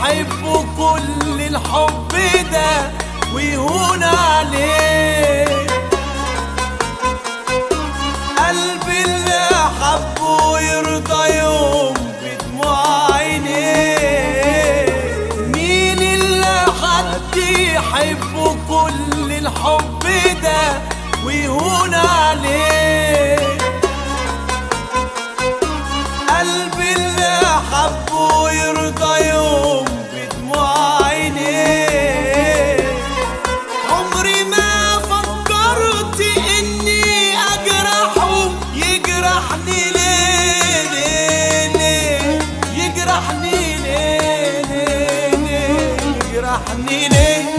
يحبوا كل الحب ده ويهون عليه. قلبي اللي حبه يرضى يوم بدموع عينيه. مين اللي حد يحبه كل الحب ده ويهون عليه. قلبي اللي حبه يرضى يوم بدموع عينيه. عمري ما فكرت اني اجرحه، يجرحني ليه ليه ليه، يجرحني ليه ليه ليه، يجرحني ليه.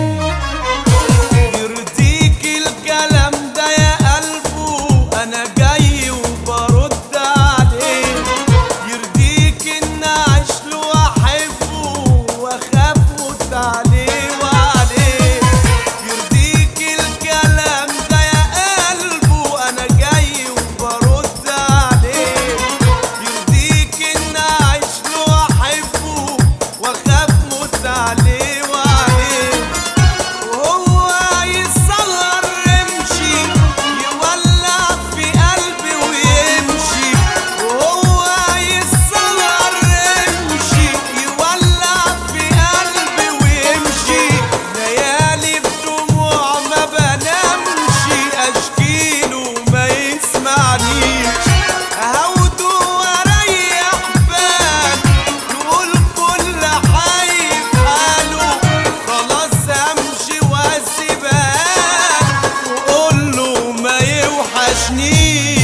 يرضيك الكلام ده يا قلبه، انا جاي وبرد عليه. يرضيك ان اعيش له واحبه واخاف وأموت عليه وعليه. يرضيك الكلام ده يا قلبه، انا جاي وبرد عليه. يرضيك ان اعيش له واحبه واخاف أموت عليه وعليه. وهو يصغر يمشي يولع في قلبي ويمشي. وهو يصغر يمشي يولع في قلبي ويمشي. ليالي بدموع ما بنامش، اشكيله ما يسمعنيش. اهوده واريح بال، نقول كل حي في حاله. خلاص امشي واسيبها وقول له ما يوحشنيش.